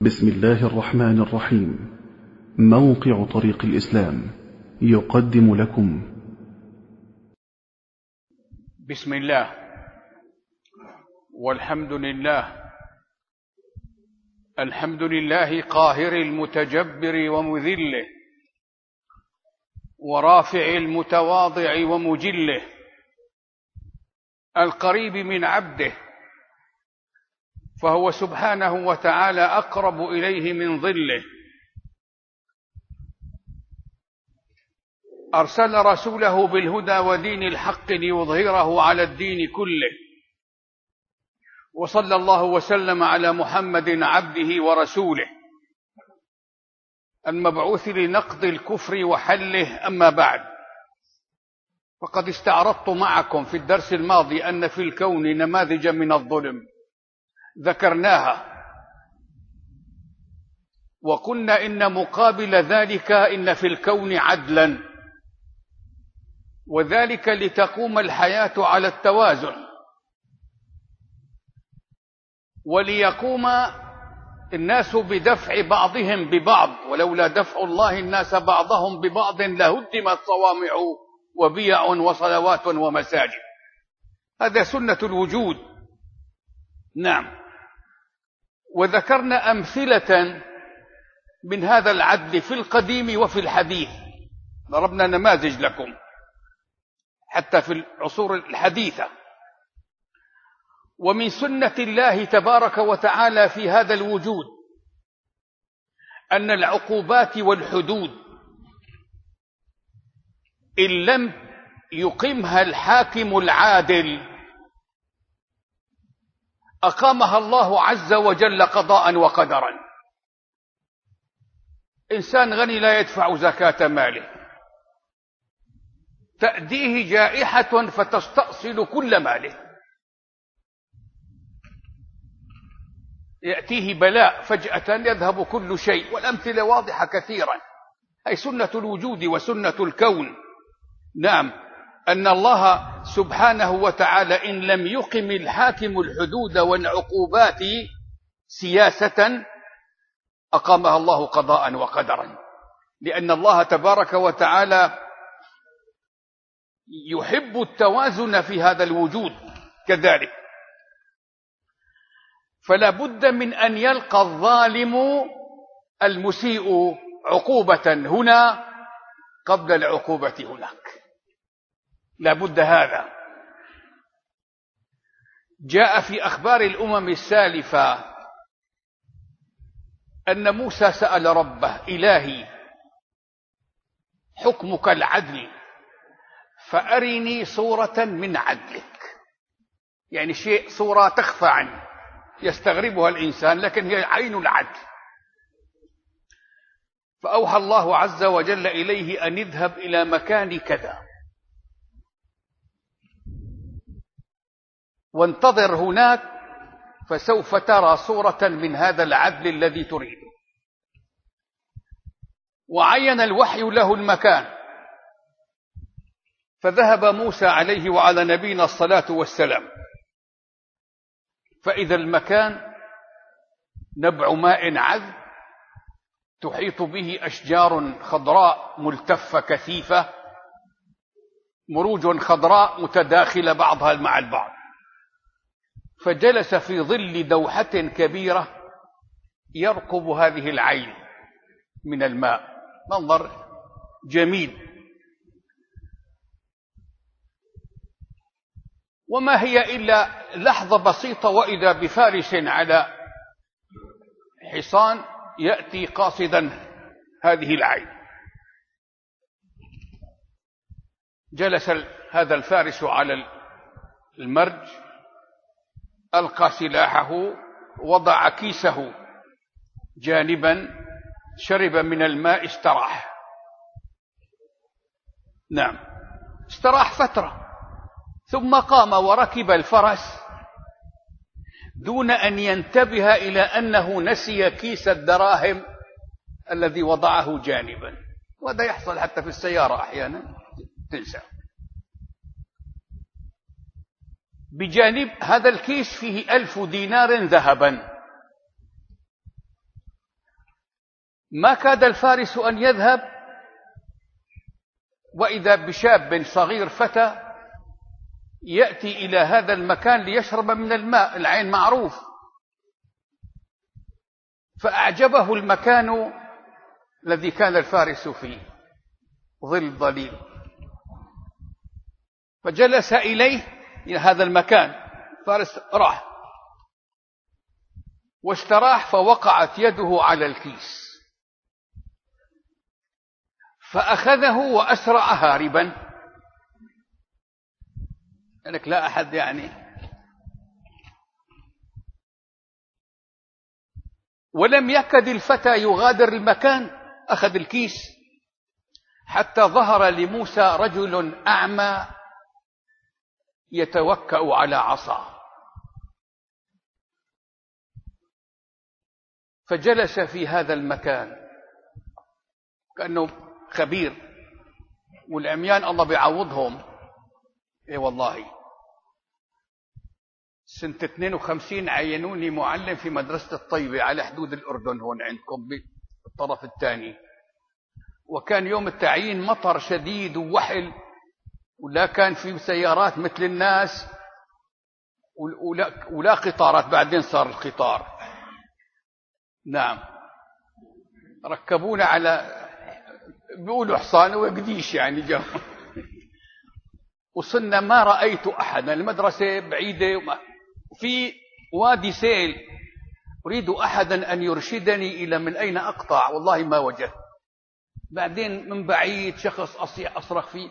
بسم الله الرحمن الرحيم. موقع طريق الإسلام يقدم لكم بسم الله والحمد لله. الحمد لله قاهر المتجبر ومذله، ورافع المتواضع ومجله، القريب من عبده، فهو سبحانه وتعالى أقرب إليه من ظله. أرسل رسوله بالهدى ودين الحق ليظهره على الدين كله، وصلى الله وسلم على محمد عبده ورسوله المبعوث لنقض الكفر وحله. أما بعد، فقد استعرضت معكم في الدرس الماضي أن في الكون نماذج من الظلم ذكرناها، وقلنا إن مقابل ذلك إن في الكون عدلا، وذلك لتقوم الحياة على التوازن، وليقوم الناس بدفع بعضهم ببعض، ولولا دفع الله الناس بعضهم ببعض لهدمت صوامع وبيع وصلوات ومساجد. هذا سنة الوجود. نعم، وذكرنا أمثلة من هذا العدل في القديم وفي الحديث، ضربنا نماذج لكم حتى في العصور الحديثة. ومن سنة الله تبارك وتعالى في هذا الوجود أن العقوبات والحدود إن لم يقمها الحاكم العادل أقامها الله عز وجل قضاء وقدرا. إنسان غني لا يدفع زكاة ماله، تأتيه جائحة فتستأصل كل ماله، يأتيه بلاء فجأة يذهب كل شيء، والأمثلة واضحة كثيرا. أي سنة الوجود وسنة الكون. نعم، أن الله سبحانه وتعالى إن لم يقم الحاكم الحدود والعقوبات سياسة أقامها الله قضاء وقدرا، لأن الله تبارك وتعالى يحب التوازن في هذا الوجود كذلك. فلا بد من أن يلقى الظالم المسيء عقوبة هنا قبل العقوبة هناك، لا بد هذا. جاء في أخبار الأمم السالفة أن موسى سأل ربه: إلهي، حكمك العدل، فأرني صورة من عدلك. يعني شيء، صورة تخفى عنه يستغربها الإنسان، لكن هي عين العدل. فأوحى الله عز وجل إليه أن اذهب إلى مكان كذا وانتظر هناك، فسوف ترى صورة من هذا العدل الذي تريده. وعين الوحي له المكان، فذهب موسى عليه وعلى نبينا الصلاة والسلام، فإذا المكان نبع ماء عذب تحيط به أشجار خضراء ملتفة كثيفة، مروج خضراء متداخلة بعضها مع البعض. فجلس في ظل دوحة كبيرة يرقب هذه العين من الماء، منظر جميل. وما هي إلا لحظة بسيطة، وإذا بفارس على حصان يأتي قاصدا هذه العين. جلس هذا الفارس على المرج، ألقى سلاحه، وضع كيسه جانبا، شرب من الماء، استراح. نعم، استراح فترة، ثم قام وركب الفرس دون أن ينتبه إلى أنه نسي كيس الدراهم الذي وضعه جانبا. وهذا يحصل حتى في السيارة أحيانا، تنسى. بجانب هذا الكيس فيه 1000 دينار ذهبا، ما كاد الفارس أن يذهب وإذا بشاب صغير فتى يأتي إلى هذا المكان ليشرب من الماء، العين معروف، فأعجبه المكان الذي كان الفارس فيه، ظل ظليل، فجلس إليه إلى هذا المكان. فارس راح واستراح، فوقعت يده على الكيس فأخذه وأسرع هاربا. لك لا أحد ولم يكد الفتى يغادر المكان، أخذ الكيس حتى ظهر لموسى رجل أعمى يتوكأ على عصا، فجلس في هذا المكان كأنه خبير، والعميان الله بيعوضهم. اي والله سنة 52 عينوني معلم في مدرسة الطيبة على حدود الأردن هون عندكم بالطرف الثاني، وكان يوم التعيين مطر شديد ووحل، ولا كان في سيارات مثل الناس ولا قطارات، بعدين صار القطار. نعم، ركبونا على بيقولوا حصان وقديش جو. وصلنا ما رأيت أحدا، المدرسة بعيدة وفي وادي سيل، أريد أحدا أن يرشدني إلى من أين أقطع، والله ما وجدت. بعدين من بعيد شخص أصرخ فيه،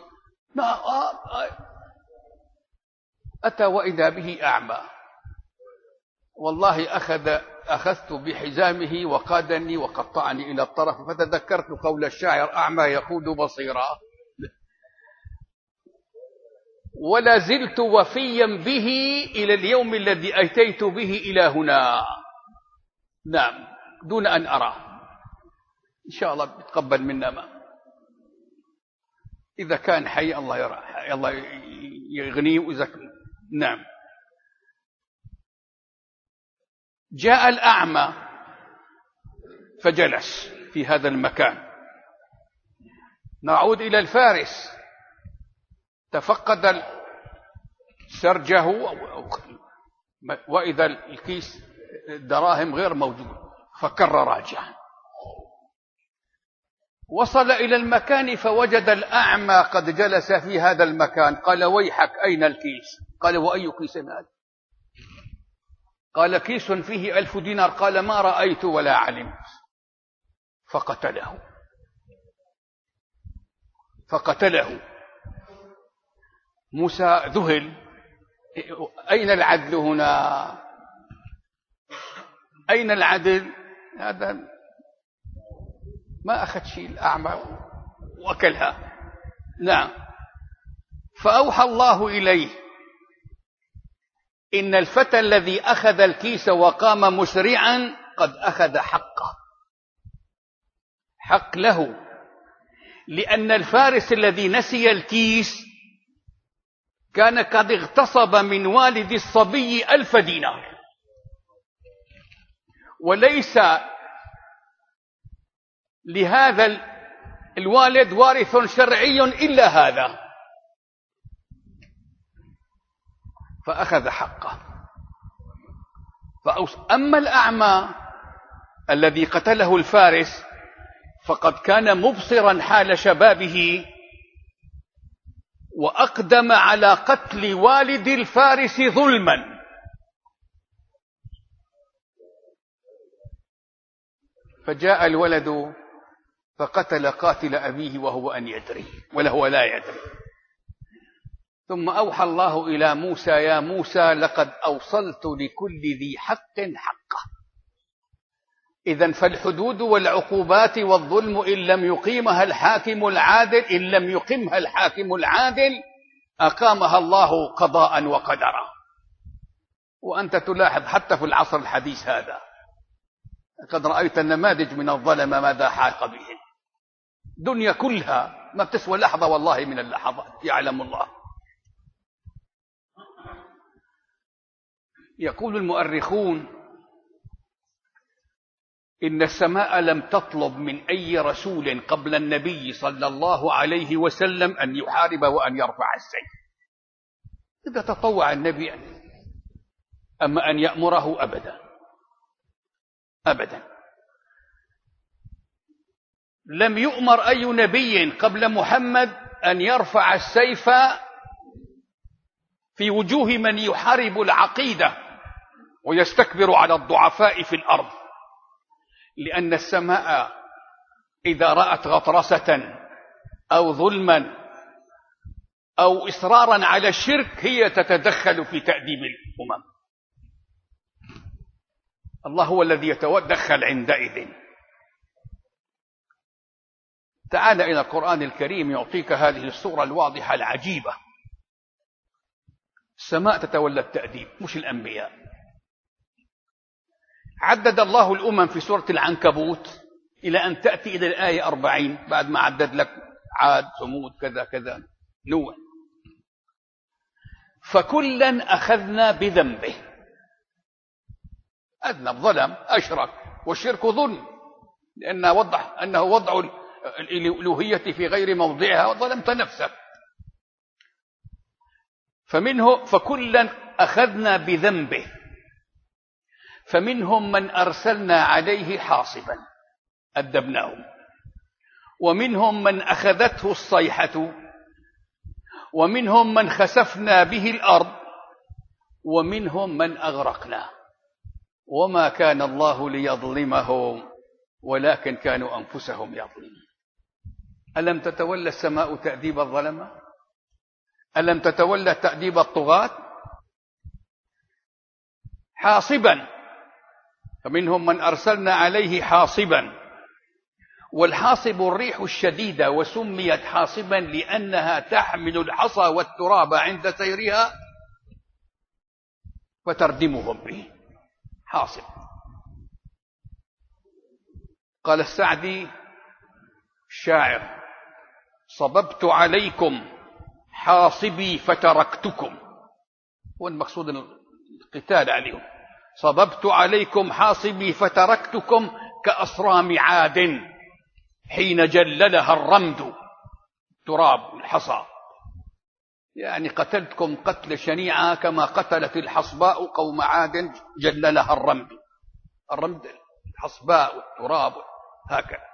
أتى وإذا به أعمى، والله أخذت بحزامه وقادني وقطعني إلى الطرف، فتذكرت قول الشاعر: أعمى يقود بصيرا. ولا زلت وفيا به إلى اليوم الذي أتيت به إلى هنا. نعم، دون أن أرى. إن شاء الله يتقبل منا ما إذا كان حي، الله يغنيه وإذا نعم. جاء الأعمى فجلس في هذا المكان. نعود إلى الفارس، تفقد سرجه وإذا الكيس الدراهم غير موجود، فكر راجعا. وصل إلى المكان فوجد الأعمى قد جلس في هذا المكان. قال: ويحك، أين الكيس؟ قال: وأي كيس هذا؟ قال: كيس فيه 1000 دينار. قال: ما رأيت ولا علمت. فقتله. موسى ذهل: أين العدل هنا؟ أين العدل؟ هذا ما أخذ شيء الأعمى وأكلها. نعم. فأوحى الله إليه: إن الفتى الذي أخذ الكيس وقام مسرعا قد أخذ حقه، حق له، لأن الفارس الذي نسي الكيس كان قد اغتصب من والد الصبي 1000 دينار، وليس لهذا الوالد وارث شرعي إلا هذا، فأخذ حقه. أما الأعمى الذي قتله الفارس فقد كان مبصرا حال شبابه، وأقدم على قتل والد الفارس ظلما، فجاء الولد فقتل قاتل أبيه وهو أن يدري وله لا يدري. ثم أوحى الله إلى موسى: يا موسى لقد أوصلت لكل ذي حق حقه. إذن فالحدود والعقوبات والظلم إن لم يقيمها الحاكم العادل أقامها الله قضاء وقدرا. وأنت تلاحظ حتى في العصر الحديث هذا قد رأيت النماذج من الظلمة ماذا حاق بهم. دنيا كلها ما بتسوى لحظة والله من اللحظات، يعلم الله. يقول المؤرخون إن السماء لم تطلب من أي رسول قبل النبي صلى الله عليه وسلم أن يحارب وأن يرفع السيف. إذا تطوع النبي أما أن يأمره أبدا أبدا. لم يؤمر أي نبي قبل محمد أن يرفع السيف في وجوه من يحارب العقيدة ويستكبر على الضعفاء في الأرض، لأن السماء إذا رأت غطرسة أو ظلما أو إصرارا على الشرك هي تتدخل في تأديب الأمم. الله هو الذي يتدخل عندئذ. تعال إلى القرآن الكريم يعطيك هذه الصورة الواضحة العجيبة. السماء تتولى التأديب مش الأنبياء. عدد الله الأمم في سورة العنكبوت إلى أن تأتي إلى الآية 40 بعد ما عدد لك عاد ثمود كذا كذا نوح. فكلا أخذنا بذنبه. أذنب ظلم أشرك، والشرك ظلم لأنه وضح أنه وضع الألوهية في غير موضعها وظلمت نفسك. فكلا أخذنا بذنبه فمنهم من أرسلنا عليه حاصبا أدبناهم، ومنهم من أخذته الصيحة، ومنهم من خسفنا به الأرض، ومنهم من أغرقنا وما كان الله ليظلمهم ولكن كانوا أنفسهم يظلمون. ألم تتولى السماء تأديب الظلمة؟ ألم تتولى تأديب الطغاة؟ حاصبا، فمنهم من أرسلنا عليه حاصبا. والحاصب الريح الشديدة، وسميت حاصبا لأنها تحمل الحصى والتراب عند سيرها فتردمهم به. حاصب. قال السعدي الشاعر: صببت عليكم حاصبي فتركتكم. هو المقصود القتال عليهم. صببت عليكم حاصبي فتركتكم كأصرام عاد حين جللها الرمد تراب الحصى. يعني قتلتكم قتل شنيعة كما قتلت الحصباء قوم عاد جللها الرمد. الرمد الحصباء والتراب هكذا.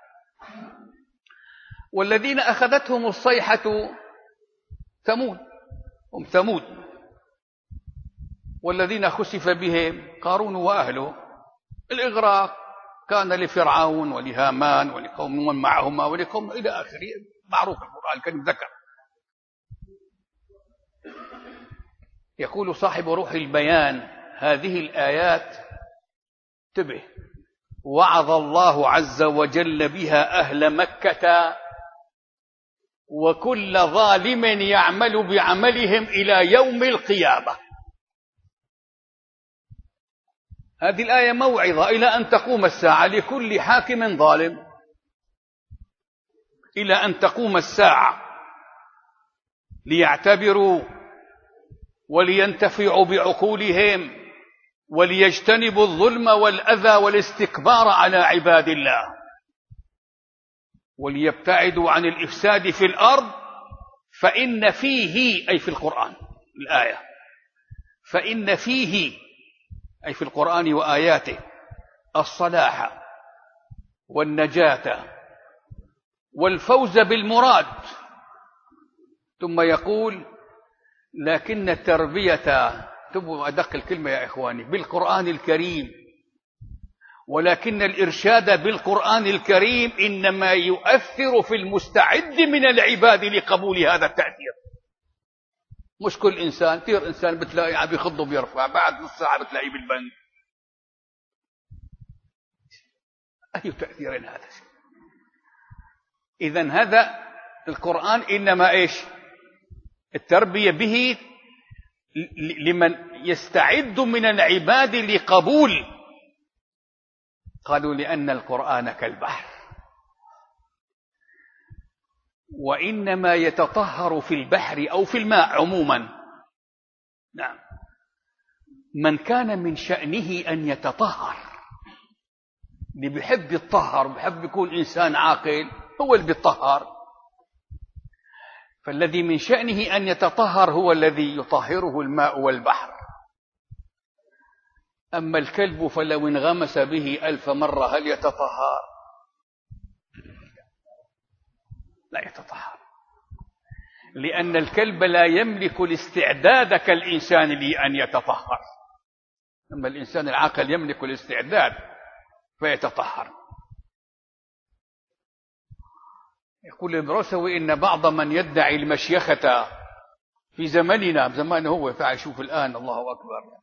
والذين أخذتهم الصيحة ثمود، هم ثمود. والذين خسف بهم قارون وأهله. الإغراق كان لفرعون ولهامان ولقوم من معهما ولقوم إلى آخره، معروف القرآن الكريم ذكر. يقول صاحب روح البيان: هذه الآيات انتبه وعظ الله عز وجل بها أهل مكة وكل ظالم يعمل بعملهم إلى يوم القيامة. هذه الآية موعظة إلى أن تقوم الساعة لكل حاكم ظالم، إلى أن تقوم الساعة، ليعتبروا ولينتفعوا بعقولهم وليجتنبوا الظلم والأذى والاستكبار على عباد الله، وليبتعدوا عن الإفساد في الأرض. فإن فيه، أي في القرآن الآية، فإن فيه أي في القرآن وآياته الصلاح والنجاة والفوز بالمراد. ثم يقول: لكن التربية، تبوا أدق الكلمة يا إخواني، بالقرآن الكريم، ولكن الإرشاد بالقرآن الكريم إنما يؤثر في المستعد من العباد لقبول هذا التأثير. مش كل إنسان، كثير إنسان بتلاقي عم يخض وبيرفع، بعد نص ساعة بتلاقيه بالبنك. أي تأثير هذا؟ إذن هذا القرآن إنما إيش؟ التربية به لمن يستعد من العباد لقبول. قالوا: لأن القرآن كالبحر، وإنما يتطهر في البحر أو في الماء عموما. نعم، من كان من شأنه أن يتطهر اللي بيحب يتطهر وبيحب يكون إنسان عاقل هو اللي بيتطهر. فالذي من شأنه أن يتطهر هو الذي يطهره الماء والبحر. أما الكلب فلو انغمس به 1000 مرة هل يتطهر؟ لا يتطهر، لأن الكلب لا يملك الاستعداد كالإنسان لأن يتطهر، أما الإنسان العاقل يملك الاستعداد فيتطهر. يقول البروسوي إن بعض من يدعي المشيخة في زمننا، زمان هو تعال شوف الآن الله أكبر،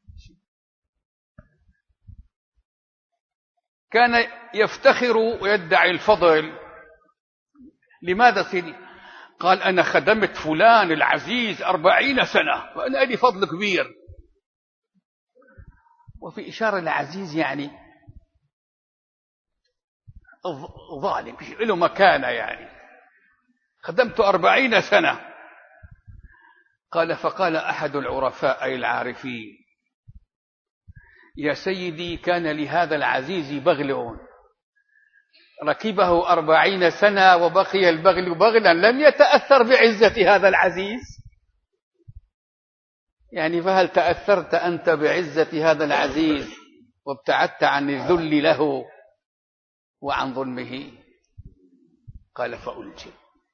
كان يفتخر ويدعي الفضل. لماذا سيدي؟ قال أنا خدمت فلان العزيز 40 سنة وأنا لي فضل كبير، وفي إشارة العزيز يعني ظالم له مكانة، يعني خدمت 40 سنة. قال فقال أحد العرفاء أي العارفين يا سيدي كان لهذا العزيز بغل ركبه 40 سنة وبقي البغل بغلا لم يتأثر بعزة هذا العزيز، يعني فهل تأثرت أنت بعزة هذا العزيز وابتعدت عن الذل له وعن ظلمه؟ قال فألجم.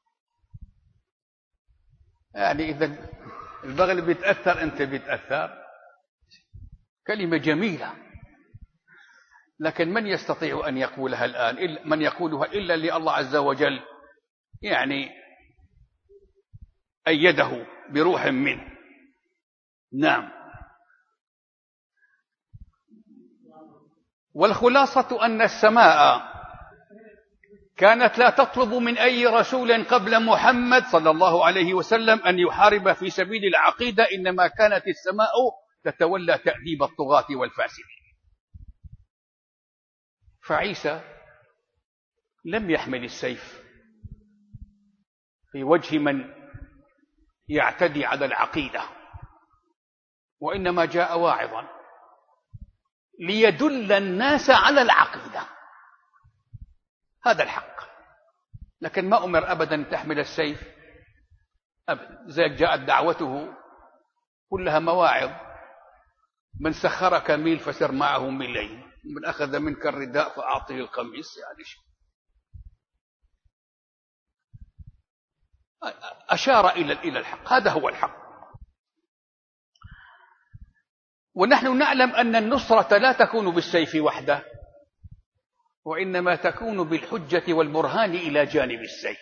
يعني إذا البغل بيتأثر أنت بيتأثر. كلمة جميلة، لكن من يستطيع أن يقولها الآن؟ من يقولها إلا لله عز وجل يعني أيده بروح منه. نعم. والخلاصة أن السماء كانت لا تطلب من أي رسول قبل محمد صلى الله عليه وسلم أن يحارب في سبيل العقيدة، إنما كانت السماء تتولى تأديب الطغاة والفاسدين. فعيسى لم يحمل السيف في وجه من يعتدي على العقيدة، وإنما جاء واعظا ليدل الناس على العقيدة، هذا الحق. لكن ما أمر أبدا تحمل السيف أبدا. زي جاءت دعوته كلها مواعظ، من سخرك ميل فسر معه ميلين، من أخذ منك الرداء فأعطيه القميص، يعني أشار إلى الحق، هذا هو الحق. ونحن نعلم أن النصرة لا تكون بالسيف وحده، وإنما تكون بالحجة والبرهان إلى جانب السيف.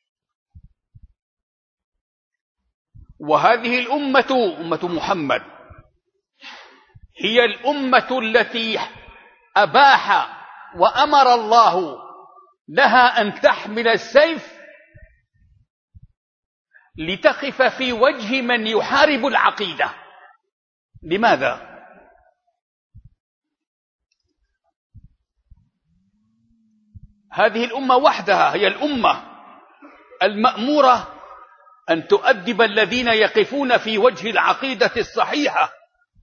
وهذه الأمة أمة محمد هي الأمة التي أباح وأمر الله لها أن تحمل السيف لتقف في وجه من يحارب العقيدة. لماذا؟ هذه الأمة وحدها هي الأمة المأمورة أن تؤدب الذين يقفون في وجه العقيدة الصحيحة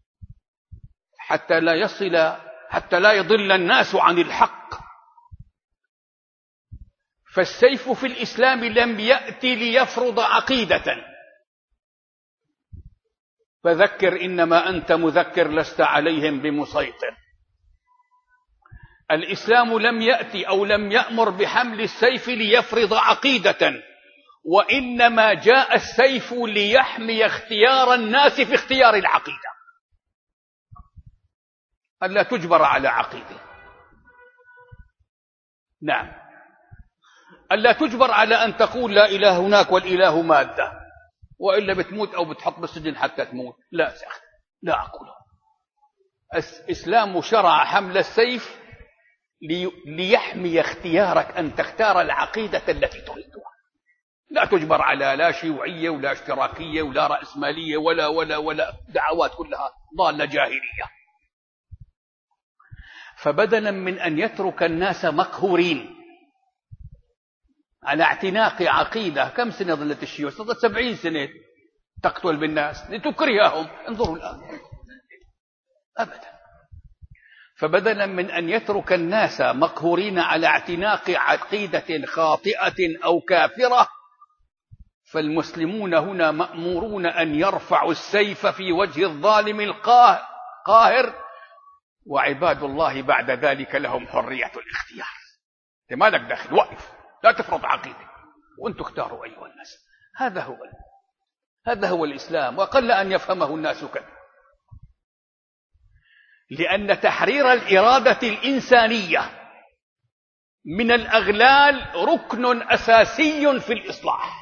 حتى لا يضل الناس عن الحق. فالسيف في الإسلام لم يأتي ليفرض عقيدة، فذكر إنما أنت مذكر لست عليهم بمسيطر. الإسلام لم يأتي أو لم يأمر بحمل السيف ليفرض عقيدة، وإنما جاء السيف ليحمي اختيار الناس في اختيار العقيدة، ألا تجبر على عقيدة. نعم، ألا تجبر على أن تقول لا إله هناك والإله مادة، وإلا بتموت أو بتحط بالسجن حتى تموت. لا أقوله. الإسلام شرع حمل السيف ليحمي اختيارك أن تختار العقيدة التي تريدها. لا تجبر على لا شيوعية ولا اشتراكية ولا رأسمالية ولا دعوات كلها ضالة جاهلية. فبدلا من أن يترك الناس مقهورين على اعتناق عقيدة، كم سنة ظلت الشيوعية؟ ظلت 70 سنة تقتل بالناس لتكرههم. انظروا الآن أبدا. فبدلا من أن يترك الناس مقهورين على اعتناق عقيدة خاطئة أو كافرة، فالمسلمون هنا مأمورون أن يرفعوا السيف في وجه الظالم القاهر، وعباد الله بعد ذلك لهم حرية الاختيار. انت مالك داخل، وقف، لا تفرض عقيدة، وانتم اختاروا أيها الناس. هذا هو الإسلام، وقل أن يفهمه الناس كذا، لأن تحرير الإرادة الإنسانية من الأغلال ركن أساسي في الإصلاح،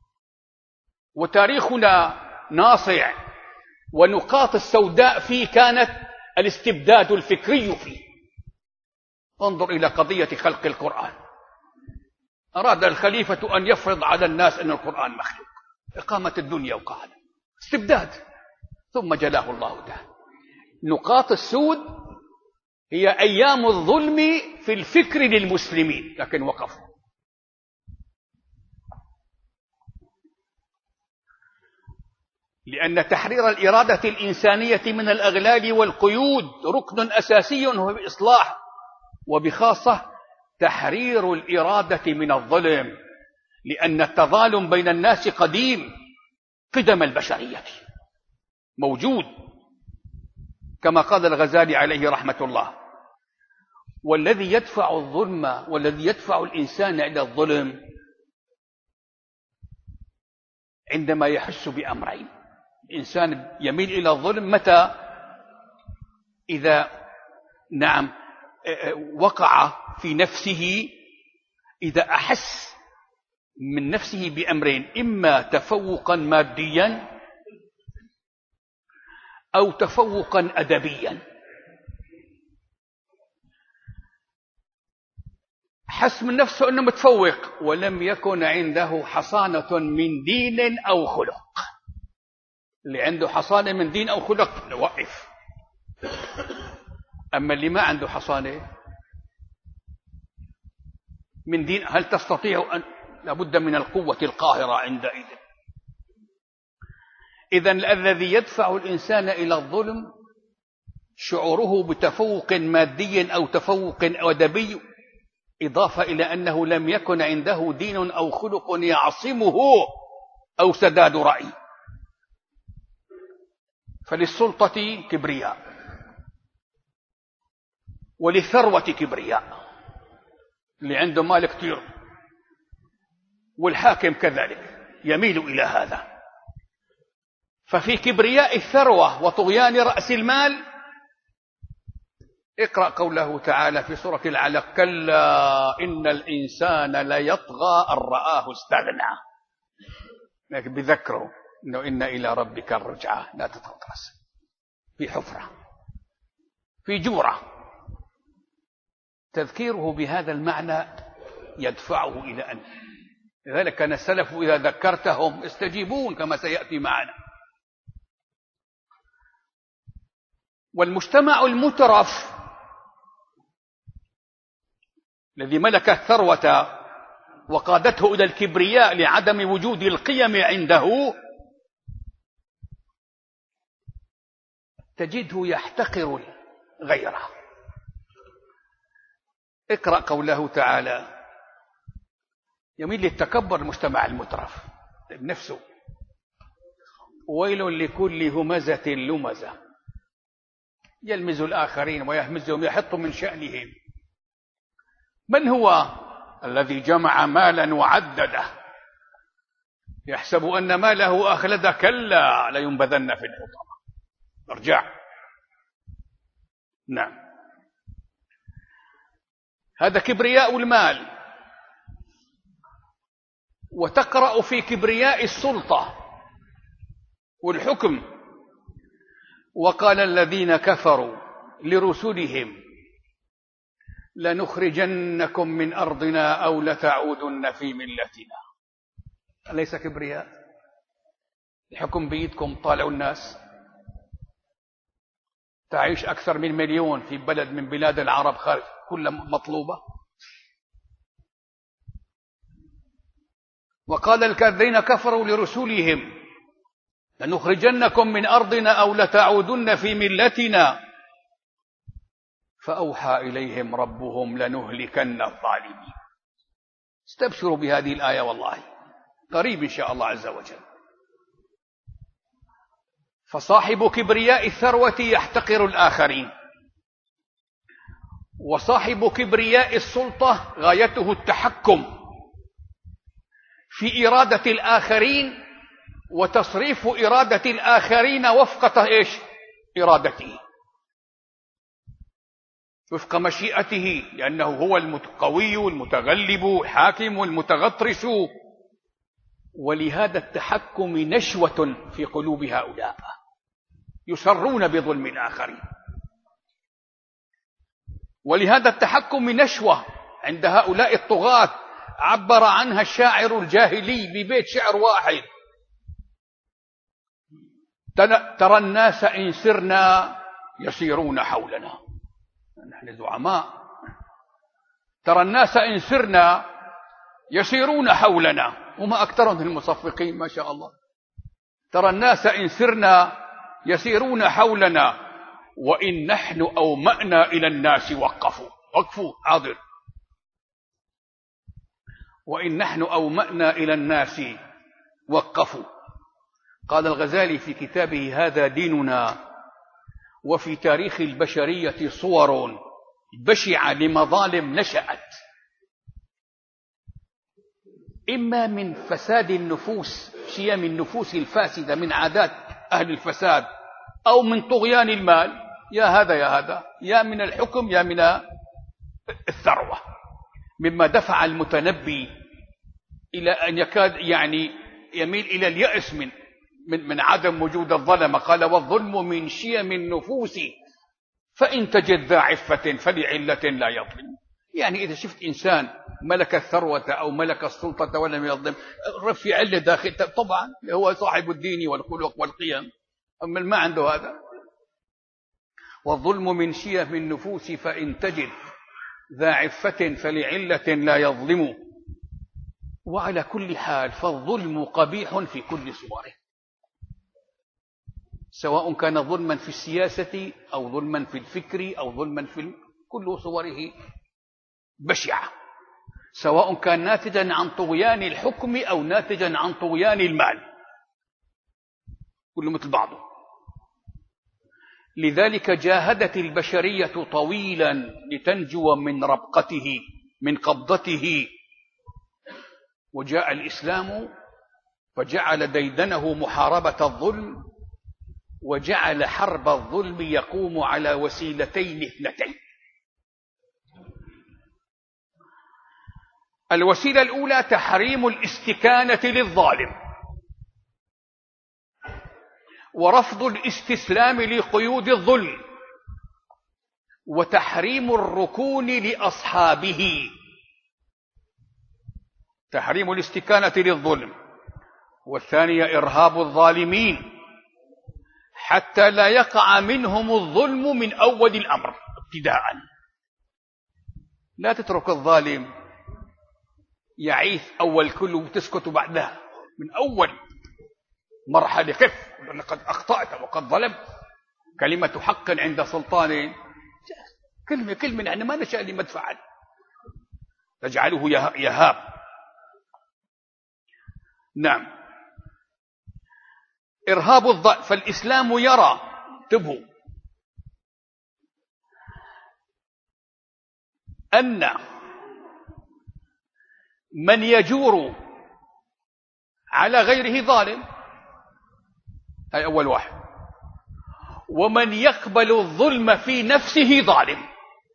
وتاريخنا ناصع، ونقاط السوداء فيه كانت الاستبداد الفكري فيه. انظر إلى قضية خلق القرآن. أراد الخليفة أن يفرض على الناس أن القرآن مخلوق، إقامة الدنيا وقعد استبداد، ثم جلاه الله تعالى. نقاط السود هي أيام الظلم في الفكر للمسلمين، لكن وقفوا. لأن تحرير الإرادة الإنسانية من الأغلال والقيود ركن أساسي هو الإصلاح، وبخاصة تحرير الإرادة من الظلم، لأن التظالم بين الناس قديم، قدم البشرية موجود، كما قال الغزالي عليه رحمة الله: والذي يدفع الظلم، والذي يدفع الإنسان إلى الظلم عندما يحس بأمرين. الإنسان يميل إلى الظلم متى؟ إذا وقع في نفسه، إذا أحس من نفسه بأمرين: إما تفوقا ماديا أو تفوقا أدبيا. حس من نفسه أنه متفوق ولم يكن عنده حصانة من دين أو خلق. اللي عنده حصانة من دين أو خلق نوقف، أما اللي ما عنده حصانة من دين، هل تستطيع أن، لابد من القوة القاهرة عندئذ. إذن الذي يدفع الإنسان إلى الظلم شعوره بتفوق مادي أو تفوق أدبي، إضافة إلى أنه لم يكن عنده دين أو خلق يعصمه أو سداد رأي. فللسلطة كبرياء، وللثروة كبرياء، اللي عنده مال كتير، والحاكم كذلك يميل إلى هذا. ففي كبرياء الثروة وطغيان رأس المال، اقرأ قوله تعالى في سورة العلق: كلا إن الإنسان ليطغى أن رآه استغنى. لكن بذكره إنه إن إلى ربك الرجعة، لا تتغطرس في حفرة، في جورة. تذكيره بهذا المعنى يدفعه إلى أن، لذلك كان السلف إذا ذكرتهم يستجيبون كما سيأتي معنا. والمجتمع المترف الذي ملك الثروة وقادته إلى الكبرياء لعدم وجود القيم عنده، تجده يحتقر غيره. اقرأ قوله تعالى: يميل للتكبر المجتمع المترف نفسه: ويل لكل همزة لمزة يلمز الآخرين ويهمزهم، يحط من شأنهم. من هو الذي جمع مالا وعدده يحسب أن ماله أخلد؟ كلا لينبذن في الحطمة. ارجع. نعم، هذا كبرياء المال. وتقرأ في كبرياء السلطة والحكم: وقال الذين كفروا لرسلهم لنخرجنكم من أرضنا أو لتعودن في ملتنا. أليس كبرياء؟ الحكم بيدكم، طالعوا الناس. تعيش أكثر من 1,000,000 في بلد من بلاد العرب خارج، كلها مطلوبة. وقال الذين كفروا لرسلهم لنخرجنكم من أرضنا أو لتعودن في ملتنا. فأوحى إليهم ربهم لنهلكن الظالمين. استبشروا بهذه الآية والله قريب إن شاء الله عز وجل. فصاحب كبرياء الثروة يحتقر الآخرين، وصاحب كبرياء السلطة غايته التحكم في إرادة الآخرين وتصريف إرادة الآخرين وفق إرادته، وفق مشيئته، لأنه هو القوي المتغلب الحاكم المتغطرس. ولهذا التحكم نشوة في قلوب هؤلاء يسرون بظلم الآخرين. ولهذا التحكم نشوة عند هؤلاء الطغاة عبر عنها الشاعر الجاهلي ببيت شعر واحد: ترى الناس إن سرنا يسيرون حولنا. نحن زعماء. ترى الناس إن سرنا يسيرون حولنا، وما أكثرهم المصفقين ما شاء الله. ترى الناس إن سرنا يسيرون حولنا وإن نحن أومأنا إلى الناس وقفوا حاضر. وإن نحن أومأنا إلى الناس وقفوا. قال الغزالي في كتابه هذا ديننا: وفي تاريخ البشرية صور بشعة لمظالم نشأت، إما من فساد النفوس، شيم النفوس الفاسدة من عادات أهل الفساد، أو من طغيان المال، يا هذا يا من الحكم يا من الثروة، مما دفع المتنبي إلى أن يكاد يميل إلى اليأس من عدم وجود الظلم. قال: والظلم من شيم النفوس فإن تجد ذا عفة فلعلة لا يظلم. يعني إذا شفت إنسان ملك الثروة أو ملك السلطة ولم يظلم، في علة داخل، طبعا هو صاحب الدين والخلق والقيم، أما ما عنده هذا. والظلم من شيم النفوس فإن تجد ذا عفة فلعلة لا يظلم. وعلى كل حال فالظلم قبيح في كل صوره، سواء كان ظلما في السياسة أو ظلما في الفكر أو ظلما في كل صوره بشعة، سواء كان ناتجا عن طغيان الحكم أو ناتجا عن طغيان المال، كله مثل بعضه. لذلك جاهدت البشرية طويلا لتنجو من ربقته، من قبضته، وجاء الإسلام فجعل ديدنه محاربة الظلم، وجعل حرب الظلم يقوم على وسيلتين اثنتين. الوسيلة الأولى تحريم الاستكانة للظالم ورفض الاستسلام لقيود الظلم، وتحريم الركون لأصحابه. تحريم الاستكانة للظلم، والثانية إرهاب الظالمين حتى لا يقع منهم الظلم من أول الأمر ابتداء. لا تترك الظالم يعيث أول كله وتسكت بعدها، من أول مرحلة قف لقد أخطأت وقد ظلمت. كلمة حق عند سلطان، كلمة يعني ما نشاء لما تفعل، تجعله يهاب. نعم، إرهاب الظالم. فالإسلام يرى، انتبهوا، أن من يجور على غيره ظالم، هاي أول واحد، ومن يقبل الظلم في نفسه ظالم.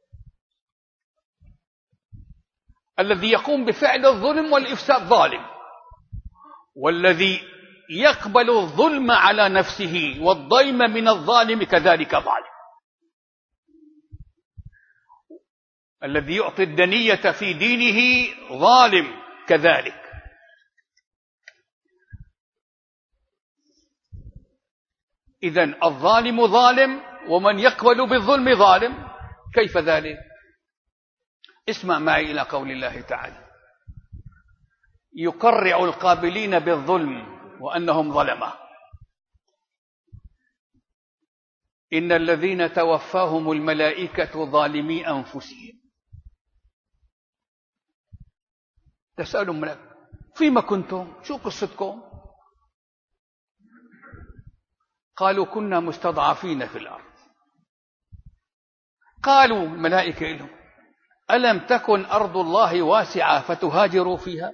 الذي يقوم بفعل الظلم والإفساد ظالم، والذي يقبل الظلم على نفسه والضيم من الظالم كذلك ظالم. الذي يعطي الدنية في دينه ظالم كذلك. إذن الظالم ظالم، ومن يقبل بالظلم ظالم. كيف ذلك؟ اسمع معي إلى قول الله تعالى: يقرع القابلين بالظلم وأنهم ظلمة. إن الذين توفاهم الملائكة ظالمي أنفسهم. تسألهم ملائكة فيما كنتم؟ شو قصتكم؟ قالوا كنا مستضعفين في الأرض. قالوا الملائكة لهم ألم تكن أرض الله واسعة فتهاجروا فيها؟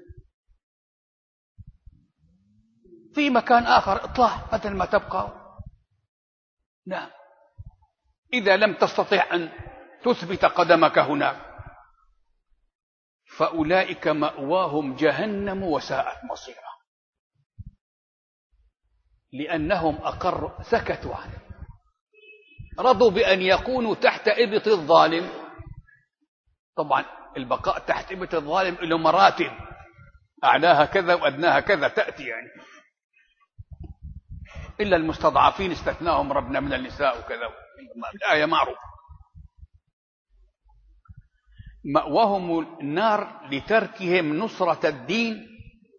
في مكان آخر اطلع بدل ما تبقى. نعم، إذا لم تستطع أن تثبت قدمك هناك فأولئك مأواهم جهنم وساءت مصيرا، لأنهم سكتوا عنه، رضوا بأن يكونوا تحت إبط الظالم. طبعا البقاء تحت إبط الظالم له مراتب، أعلاها كذا وأدناها كذا تأتي يعني، إلا المستضعفين استثناهم ربنا من النساء وكذا، الآية معروفة. مأواهم النار لتركهم نصرة الدين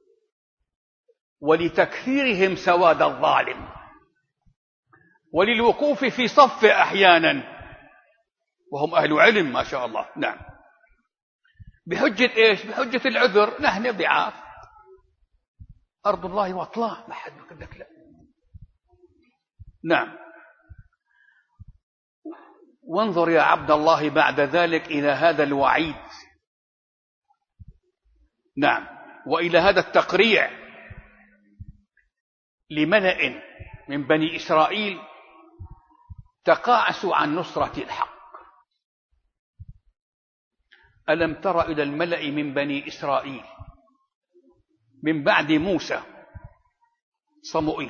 ولتكثيرهم سواد الظالم وللوقوف في صفه أحيانا وهم أهل علم ما شاء الله. نعم، بحجة إيش؟ بحجة العذر، نحن ضعاف، أرض الله واطلاع، ما حد يقول لك لا. نعم، وانظر يا عبد الله بعد ذلك إلى هذا الوعيد، نعم، وإلى هذا التقريع لملأ من بني إسرائيل تقاعسوا عن نصرة الحق. ألم تر إلى الملأ من بني إسرائيل من بعد موسى صموئيل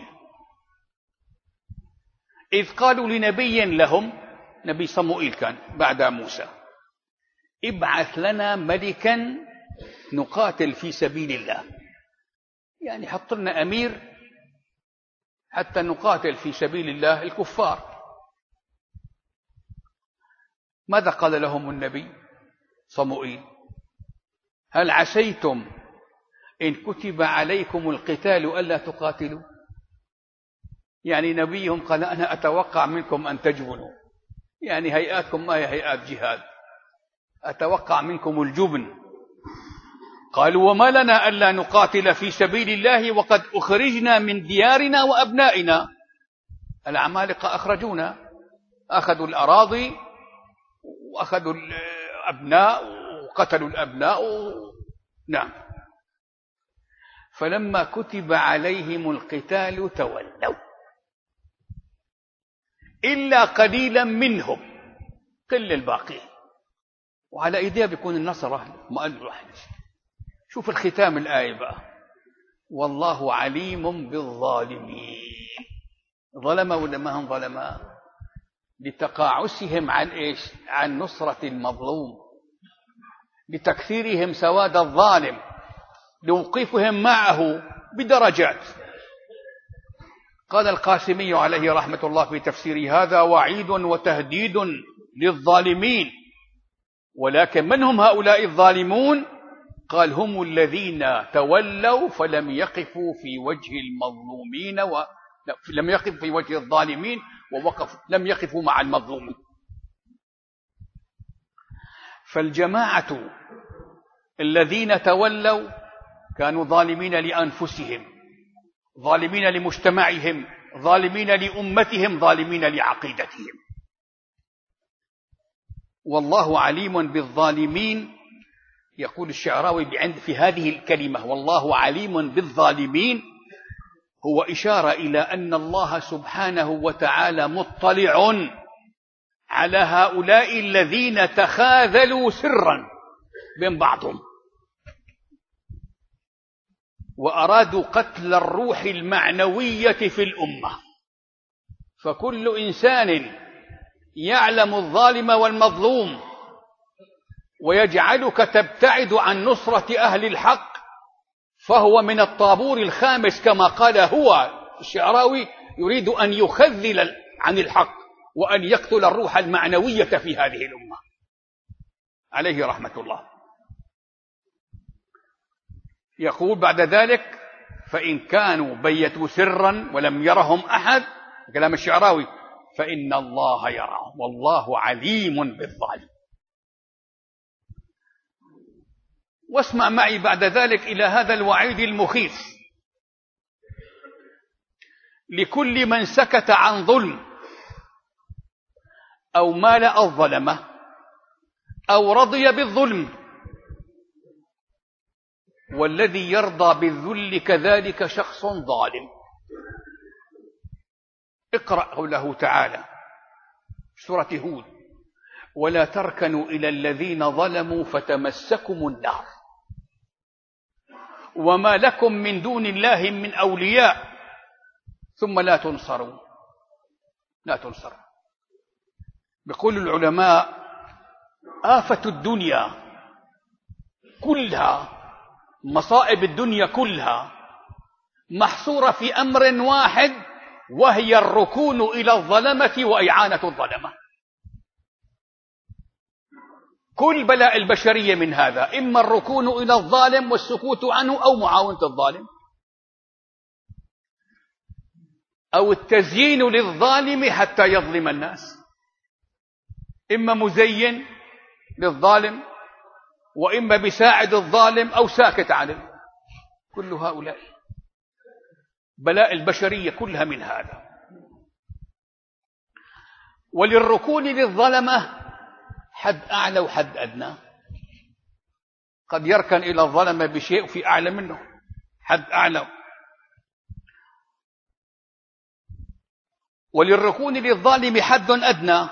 إذ قالوا لنبي لهم، نبي صموئيل كان بعد موسى، ابعث لنا ملكا نقاتل في سبيل الله، يعني حط لنا أمير حتى نقاتل في سبيل الله الكفار. ماذا قال لهم النبي صموئيل؟ هل عسيتم إن كتب عليكم القتال ألا تقاتلوا؟ يعني نبيهم قال أنا أتوقع منكم أن تجبنوا، يعني هيئاتكم ما هي هيئات جهاد، أتوقع منكم الجبن. قالوا وما لنا ألا نقاتل في سبيل الله وقد أخرجنا من ديارنا وأبنائنا. العمالقة أخرجونا، أخذوا الأراضي وأخذوا الأبناء وقتلوا الأبناء. نعم، فلما كتب عليهم القتال تولوا إلا قليلا منهم، كل الباقي، وعلى إيديه بيكون النصر ما قال له. شوف الختام الآية بقى، والله عليم بالظالمين. ظلم ولا ما هم ظلما؟ لتقاعسهم عن إيش؟ عن نصرة المظلوم، لتكثيرهم سواد الظالم، لوقوفهم معه بدرجات. قال القاسمي عليه رحمة الله في تفسير هذا وعيد وتهديد للظالمين، ولكن من هم هؤلاء الظالمون؟ قال هم الذين تولوا فلم يقفوا في وجه المظلومين لم يقفوا في وجه الظالمين لم يقفوا مع المظلومين. فالجماعة الذين تولوا كانوا ظالمين لأنفسهم، ظالمين لمجتمعهم، ظالمين لأمتهم، ظالمين لعقيدتهم. والله عليم بالظالمين. يقول الشعراوي في هذه الكلمة والله عليم بالظالمين، هو إشارة إلى أن الله سبحانه وتعالى مطلع على هؤلاء الذين تخاذلوا سرا بين بعضهم وأرادوا قتل الروح المعنوية في الأمة. فكل إنسان يعلم الظالم والمظلوم ويجعلك تبتعد عن نصرة أهل الحق فهو من الطابور الخامس، كما قال هو الشعراوي، يريد أن يخذل عن الحق وأن يقتل الروح المعنوية في هذه الأمة عليه رحمة الله. يقول بعد ذلك فإن كانوا بيتوا سرا ولم يرهم أحد، كلام الشعراوي، فإن الله يراهم والله عليم بالظالم. واسمع معي بعد ذلك إلى هذا الوعيد المخيف لكل من سكت عن ظلم أو مال الظلمة أو رضي بالظلم، والذي يرضى بالذل كذلك شخص ظالم. اقرأ قوله تعالى سورة هود: ولا تركنوا إلى الذين ظلموا فتمسكم النار وما لكم من دون الله من أولياء ثم لا تنصرون. بيقول العلماء: آفة الدنيا كلها، مصائب الدنيا كلها محصورة في أمر واحد، وهي الركون إلى الظلمة وإعانة الظلمة. كل بلاء البشرية من هذا، إما الركون إلى الظالم والسكوت عنه، أو معاونة الظالم، أو التزيين للظالم حتى يظلم الناس. إما مزين للظالم، وإما بساعد الظالم أو ساكت عنه. كل هؤلاء بلاء البشرية كلها من هذا. وللركون للظلمة حد أعلى وحد أدنى. قد يركن إلى الظلمة بشيء وفي أعلى منه، حد أعلى. وللركون للظالم حد أدنى،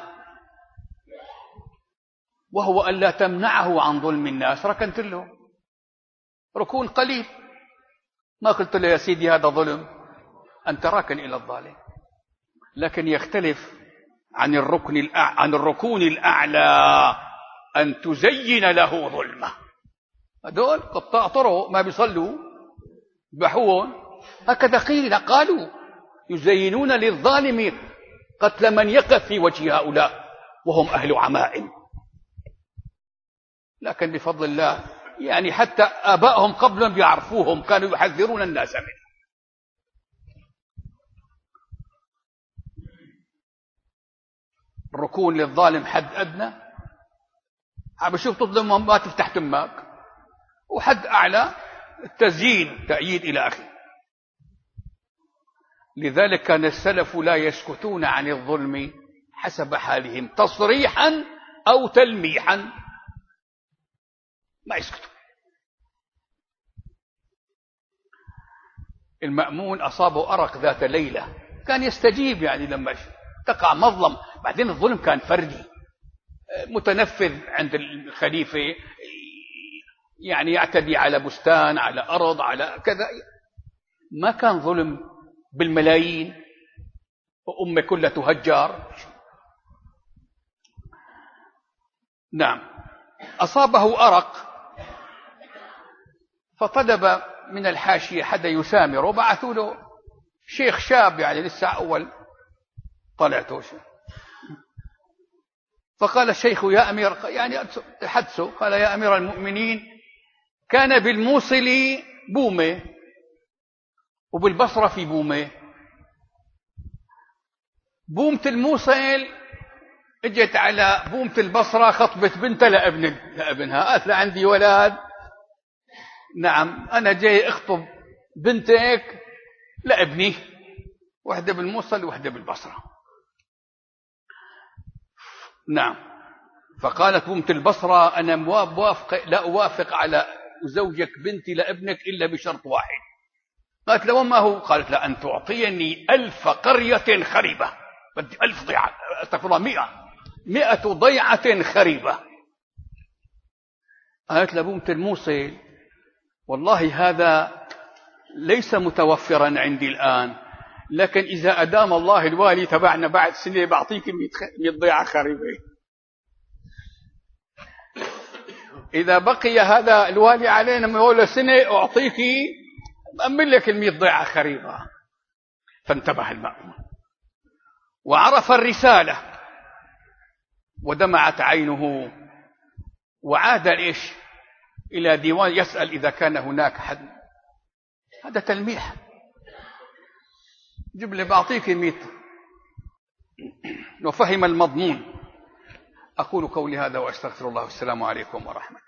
وهو أن لا تمنعه عن ظلم الناس. ركنت له ركون قليل، ما قلت له يا سيدي هذا ظلم، أنت راكن إلى الظالم. لكن يختلف عن الركون الأعلى أن تزين له ظلمه. هذول قطاع طرق ما بيصلوا بحون، هكذا قالوا يزينون للظالم قتل من يقف في وجه هؤلاء وهم أهل عمائم. لكن بفضل الله يعني حتى آبائهم قبلا بيعرفوهم، كانوا يحذرون الناس منه. الركون للظالم حد أدنى، عم شوف تظلم ما تفتح تمك، وحد أعلى التزيين تأييد إلى آخره. لذلك كان السلف لا يسكتون عن الظلم حسب حالهم، تصريحا أو تلميحا، ما يسكتوا. المأمون أصابه أرق ذات ليلة، كان يستجيب يعني لما تقع مظلم. بعدين الظلم كان فردي متنفذ عند الخليفة، يعني يعتدي على بستان، على أرض، على كذا. ما كان ظلم بالملايين وأمة كلها تهجر. نعم، أصابه أرق فطلب من الحاشية حدا يسامره، بعثوا له شيخ شاب يعني لسه أول طلعته. فقال الشيخ يا أمير، يعني حدثه، قال يا أمير المؤمنين، كان بالموصل بومة وبالبصرة في بومة. بومة الموصل اجت على بومة البصرة، خطبت بنتها لابنها، قالت له عندي ولد، نعم أنا جاي أخطب بنتك لابني، واحدة بالموصل وواحدة بالبصرة. نعم. فقالت بومة البصرة أنا لا أوافق على زوجك بنتي لابنك إلا بشرط واحد. قالت له وما هو؟ قالت له أن تعطيني 1000 قرية خريبة، بدي 1000 ضيعة، استغفر الله، 100 ضيعة خريبة. قالت له بومة الموصل والله هذا ليس متوفرا عندي الآن، لكن إذا أدام الله الوالي تبعنا بعد سنة بعطيك 100 ضيعة خريبة. إذا بقي هذا الوالي علينا مولى سنة أعطيك، أمن لك 100 ضيعة خريبة. فانتبه المأمون وعرف الرسالة ودمعت عينه، وعاد إيش إلى ديوان يسأل إذا كان هناك حد. هذا تلميح، جيب لي بعطيك 100 وفهم المضمون. أقول قولي هذا وأستغفر الله، والسلام عليكم ورحمة الله.